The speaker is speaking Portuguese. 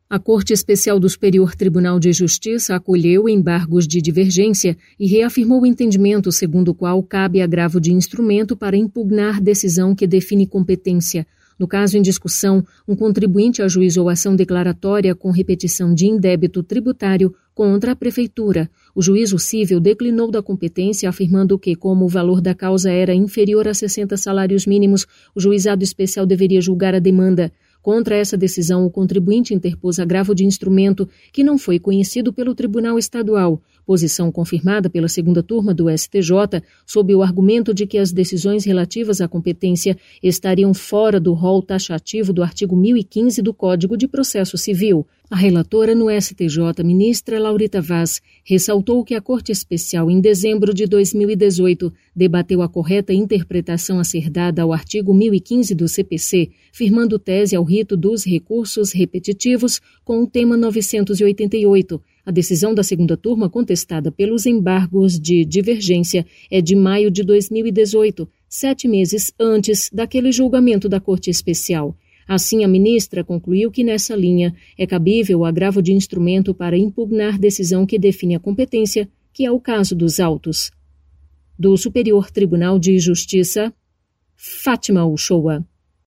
A Corte Especial do Superior Tribunal de Justiça acolheu embargos de divergência e reafirmou o entendimento segundo o qual cabe agravo de instrumento para impugnar decisão que define competência. No caso em discussão, um contribuinte ajuizou ação declaratória com repetição de indébito tributário contra a Prefeitura. O juízo civil declinou da competência, afirmando que, como o valor da causa era inferior a 60 salários mínimos, o juizado especial deveria julgar a demanda. Contra essa decisão, o contribuinte interpôs agravo de instrumento que não foi conhecido pelo Tribunal Estadual, posição confirmada pela segunda turma do STJ, sob o argumento de que as decisões relativas à competência estariam fora do rol taxativo do artigo 1015 do Código de Processo Civil. A relatora no STJ, ministra Laurita Vaz, ressaltou que a Corte Especial, em dezembro de 2018, debateu a correta interpretação a ser dada ao artigo 1015 do CPC, firmando tese ao rito dos recursos repetitivos com o tema 988. A decisão da segunda turma, contestada pelos embargos de divergência, é de maio de 2018, 7 meses antes daquele julgamento da Corte Especial. Assim, a ministra concluiu que, nessa linha, é cabível o agravo de instrumento para impugnar decisão que define a competência, que é o caso dos autos. Do Superior Tribunal de Justiça, Fátima Uchoa.